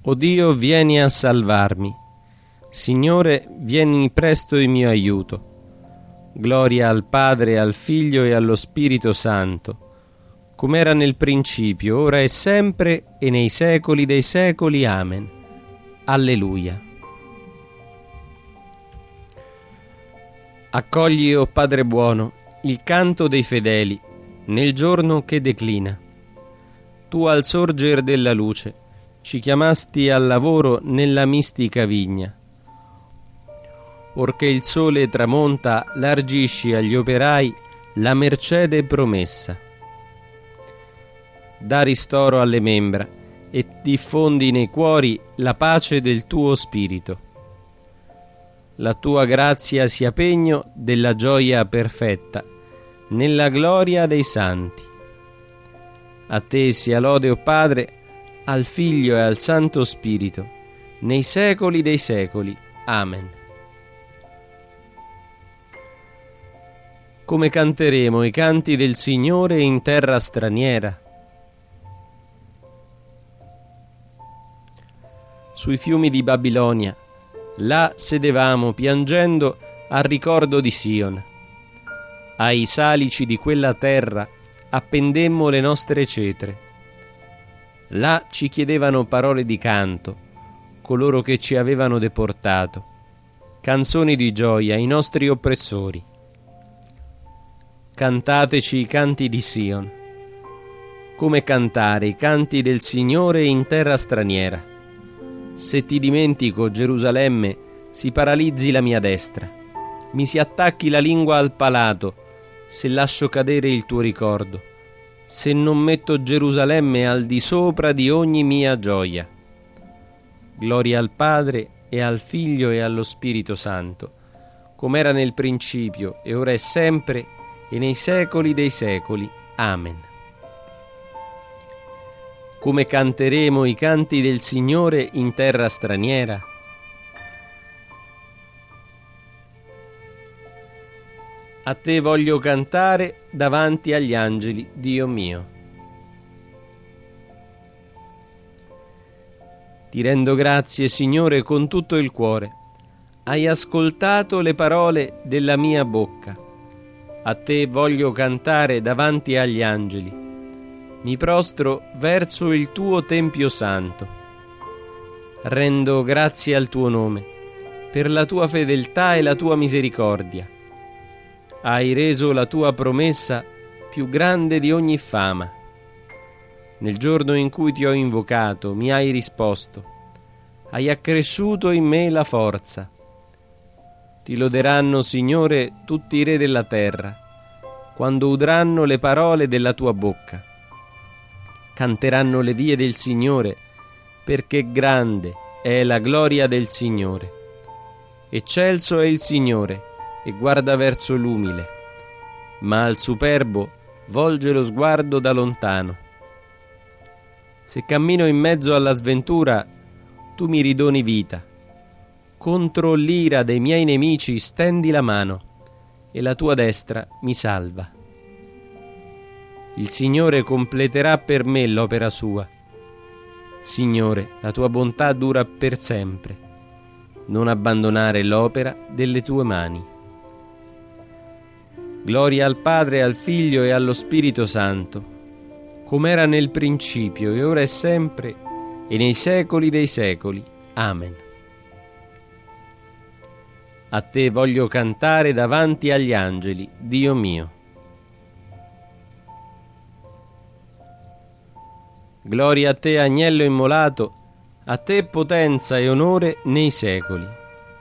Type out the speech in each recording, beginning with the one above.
O Dio, vieni a salvarmi. Signore, vieni presto in mio aiuto. Gloria al Padre, al Figlio e allo Spirito Santo, come era nel principio, ora e sempre, e nei secoli dei secoli. Amen. Alleluia. Accogli, o Padre buono, il canto dei fedeli nel giorno che declina. Tu al sorger della luce ci chiamasti al lavoro nella mistica vigna. Orché il sole tramonta, largisci agli operai la mercede promessa. Da ristoro alle membra e diffondi nei cuori la pace del tuo spirito. La tua grazia sia pegno della gioia perfetta nella gloria dei santi. A te sia lode, o Padre, al Figlio e al Santo Spirito, nei secoli dei secoli. Amen. Come canteremo i canti del Signore in terra straniera? Sui fiumi di Babilonia, là sedevamo piangendo al ricordo di Sion. Ai salici di quella terra appendemmo le nostre cetre. Là ci chiedevano parole di canto coloro che ci avevano deportato, canzoni di gioia ai nostri oppressori. Cantateci i canti di Sion. Come cantare i canti del Signore in terra straniera? Se ti dimentico, Gerusalemme, si paralizzi la mia destra, mi si attacchi la lingua al palato, se lascio cadere il tuo ricordo, se non metto Gerusalemme al di sopra di ogni mia gioia. Gloria al Padre e al Figlio e allo Spirito Santo, come era nel principio e ora e sempre e nei secoli dei secoli. Amen. Come canteremo i canti del Signore in terra straniera? A te voglio cantare davanti agli angeli, Dio mio. Ti rendo grazie, Signore, con tutto il cuore. Hai ascoltato le parole della mia bocca. A te voglio cantare davanti agli angeli. Mi prostro verso il tuo Tempio Santo. Rendo grazie al tuo nome, per la tua fedeltà e la tua misericordia. Hai reso la tua promessa più grande di ogni fama. Nel giorno in cui ti ho invocato, mi hai risposto. Hai accresciuto in me la forza. Ti loderanno, Signore, tutti i re della terra, quando udranno le parole della tua bocca. Canteranno le vie del Signore, perché grande è la gloria del Signore. Eccelso è il Signore, e guarda verso l'umile, ma al superbo volge lo sguardo da lontano. Se cammino in mezzo alla sventura, tu mi ridoni vita. Contro l'ira dei miei nemici stendi la mano, e la tua destra mi salva. Il Signore completerà per me l'opera sua. Signore, la tua bontà dura per sempre. Non abbandonare l'opera delle tue mani. Gloria al Padre, al Figlio e allo Spirito Santo, come era nel principio e ora e sempre e nei secoli dei secoli. Amen. A te voglio cantare davanti agli angeli, Dio mio. Gloria a te, agnello immolato, a te potenza e onore nei secoli.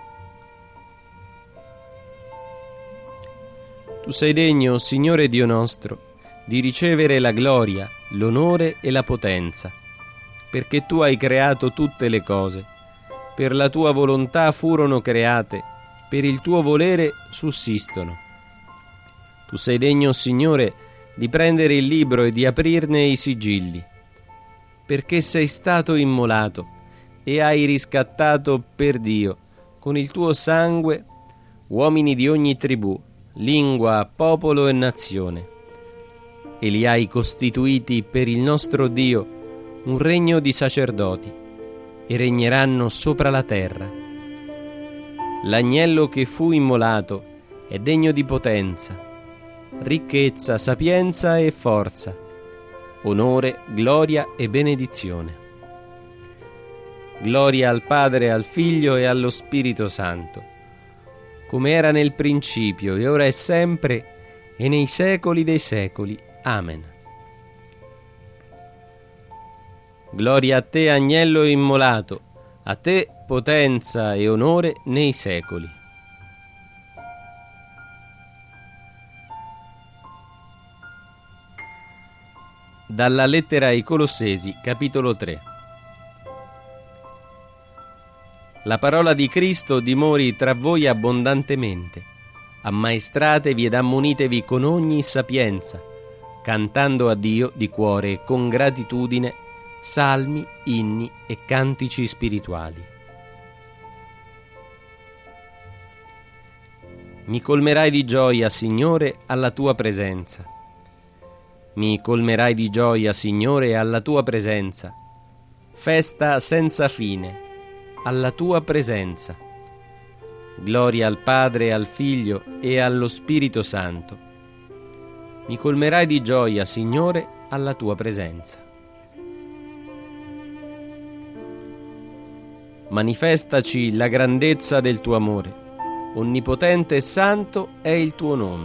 Tu sei degno, Signore Dio nostro, di ricevere la gloria, l'onore e la potenza, perché tu hai creato tutte le cose. Per la tua volontà furono create, per il tuo volere sussistono. Tu sei degno, Signore, di prendere il libro e di aprirne i sigilli, perché sei stato immolato e hai riscattato per Dio, con il tuo sangue, uomini di ogni tribù, lingua, popolo e nazione, e li hai costituiti per il nostro Dio un regno di sacerdoti, e regneranno sopra la terra. L'agnello che fu immolato è degno di potenza, ricchezza, sapienza e forza, onore, gloria e benedizione. Gloria al Padre, al Figlio e allo Spirito Santo, come era nel principio, e ora e sempre, e nei secoli dei secoli. Amen. Gloria a te, agnello immolato, a te potenza e onore nei secoli. Dalla lettera ai Colossesi, capitolo 3. La parola di Cristo dimori tra voi abbondantemente. Ammaestratevi ed ammonitevi con ogni sapienza, cantando a Dio di cuore e con gratitudine salmi, inni e cantici spirituali. Mi colmerai di gioia, Signore, alla tua presenza. Mi colmerai di gioia, Signore, alla tua presenza. Festa senza fine, alla tua presenza. Gloria al Padre, al Figlio e allo Spirito Santo. Mi colmerai di gioia, Signore, alla tua presenza. Manifestaci la grandezza del tuo amore. Onnipotente e santo è il tuo nome.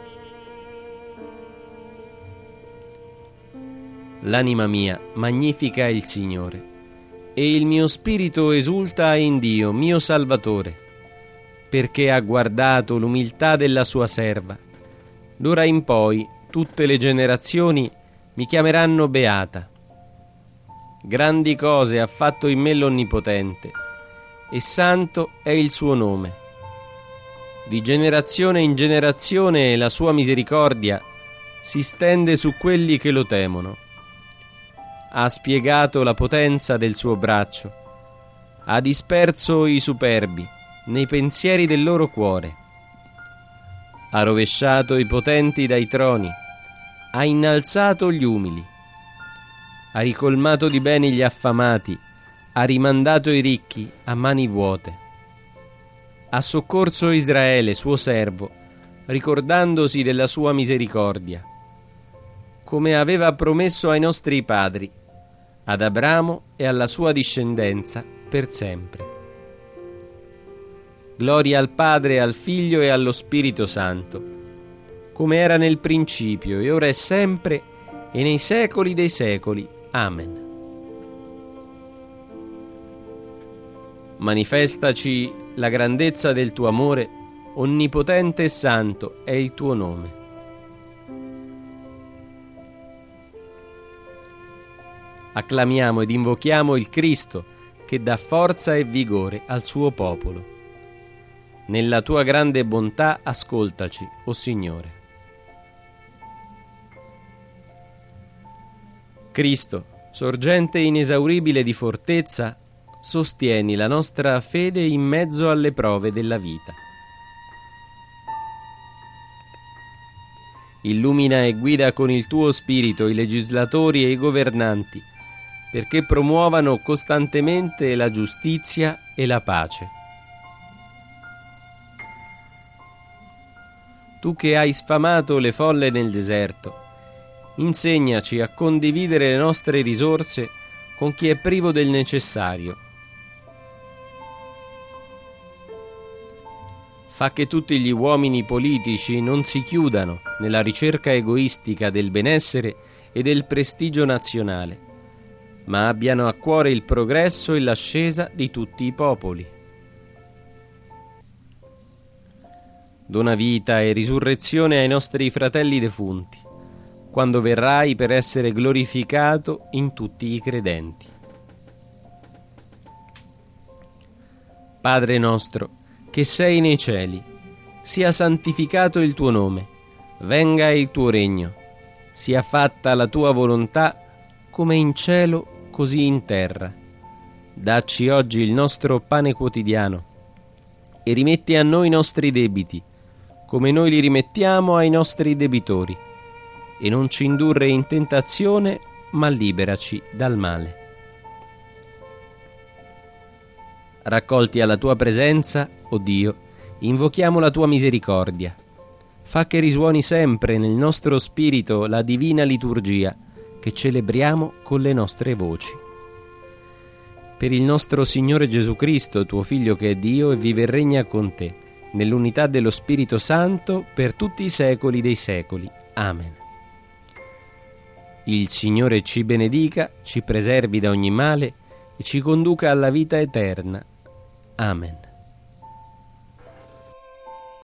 L'anima mia magnifica il Signore, e il mio spirito esulta in Dio, mio Salvatore, perché ha guardato l'umiltà della sua serva. D'ora in poi tutte le generazioni mi chiameranno beata. Grandi cose ha fatto in me l'Onnipotente, e santo è il suo nome. Di generazione in generazione la sua misericordia si stende su quelli che lo temono. Ha spiegato la potenza del suo braccio, ha disperso i superbi nei pensieri del loro cuore, ha rovesciato i potenti dai troni, ha innalzato gli umili, ha ricolmato di beni gli affamati, ha rimandato i ricchi a mani vuote. Ha soccorso Israele, suo servo, ricordandosi della sua misericordia, come aveva promesso ai nostri padri, ad Abramo e alla sua discendenza per sempre. Gloria al Padre, al Figlio e allo Spirito Santo, come era nel principio, e ora e sempre, e nei secoli dei secoli. Amen. Manifestaci la grandezza del tuo amore, onnipotente e santo è il tuo nome. Acclamiamo ed invochiamo il Cristo, che dà forza e vigore al suo popolo. Nella tua grande bontà ascoltaci, o Signore. Cristo, sorgente inesauribile di fortezza, sostieni la nostra fede in mezzo alle prove della vita. Illumina e guida con il tuo spirito i legislatori e i governanti, perché promuovano costantemente la giustizia e la pace. Tu che hai sfamato le folle nel deserto, insegnaci a condividere le nostre risorse con chi è privo del necessario. Fa che tutti gli uomini politici non si chiudano nella ricerca egoistica del benessere e del prestigio nazionale, ma abbiano a cuore il progresso e l'ascesa di tutti i popoli. Dona vita e risurrezione ai nostri fratelli defunti, quando verrai per essere glorificato in tutti i credenti. Padre nostro, che sei nei cieli, sia santificato il tuo nome, venga il tuo regno, sia fatta la tua volontà come in cielo così in terra. Dacci oggi il nostro pane quotidiano e rimetti a noi i nostri debiti, come noi li rimettiamo ai nostri debitori, e non ci indurre in tentazione, ma liberaci dal male. Raccolti alla tua presenza, o Dio, invochiamo la tua misericordia. Fa che risuoni sempre nel nostro spirito la divina liturgia che celebriamo con le nostre voci. Per il nostro Signore Gesù Cristo, tuo Figlio che è Dio e vive e regna con te, nell'unità dello Spirito Santo, per tutti i secoli dei secoli. Amen. Il Signore ci benedica, ci preservi da ogni male e ci conduca alla vita eterna. Amen.